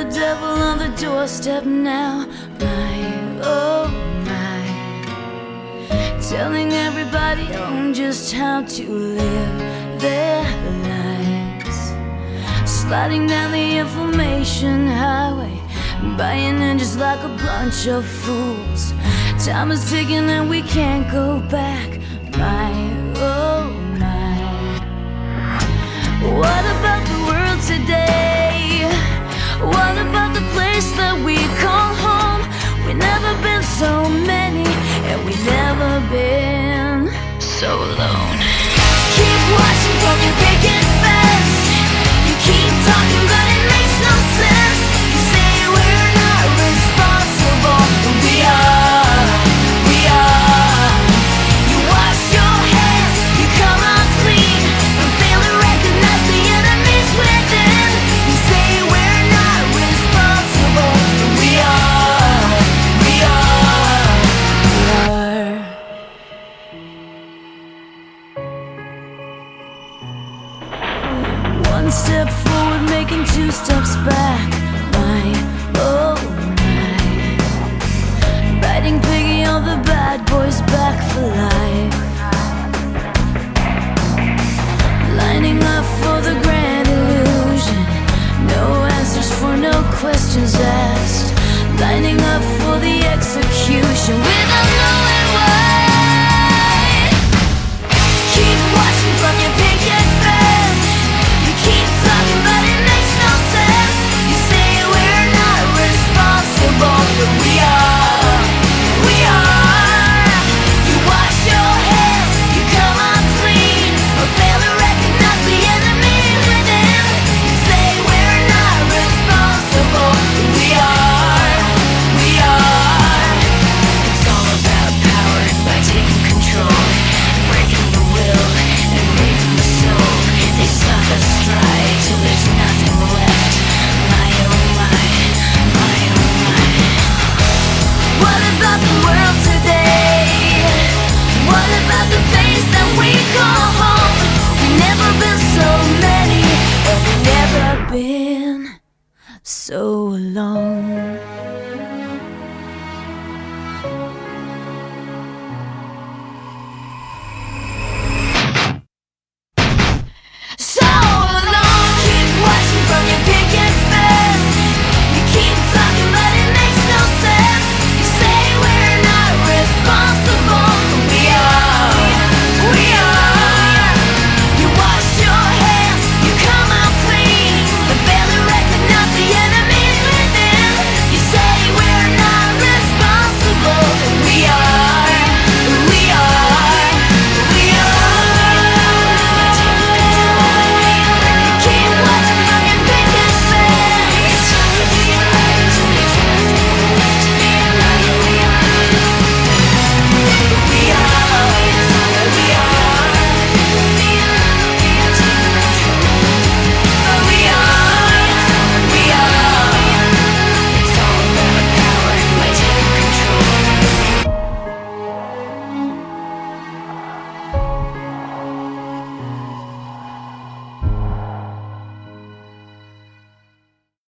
devil on the doorstep now. My, oh my, telling everybody on just how to live their lives, sliding down the information highway, buying in just like a bunch of fools. Time is ticking and we can't go back. My, oh my, what about the world today? What about the place that we call home? We've never been so many, and we've never been so alone. Keep watching from your picket fence. You keep talking but it makes no sense. You say we're not responsible, but we are, we are. You wash your hands, you come unclean, and fail to recognize the enemies within. You say we're not responsible, but we are, we are, we are. One step forward, making two steps back. My, oh my, biting piggy on the bad boys back for life, lining up for the grand illusion. No answers for no questions asked, lining up for the execution without knowing why. Keep watching from your picket fence. You keep talking but it makes no sense. You say we're not responsible, but we are, we are. You wash your hands, you come unclean, but fail to recognize the enemy within. You say we're not responsible, but we are, we are. It's all about power by taking control, breaking the will and raising the soul. They suck us dry till there's nothing left. My oh my, my oh my. What about the world today? What about the place that we call home? We've never been so many, and we've never been so alone.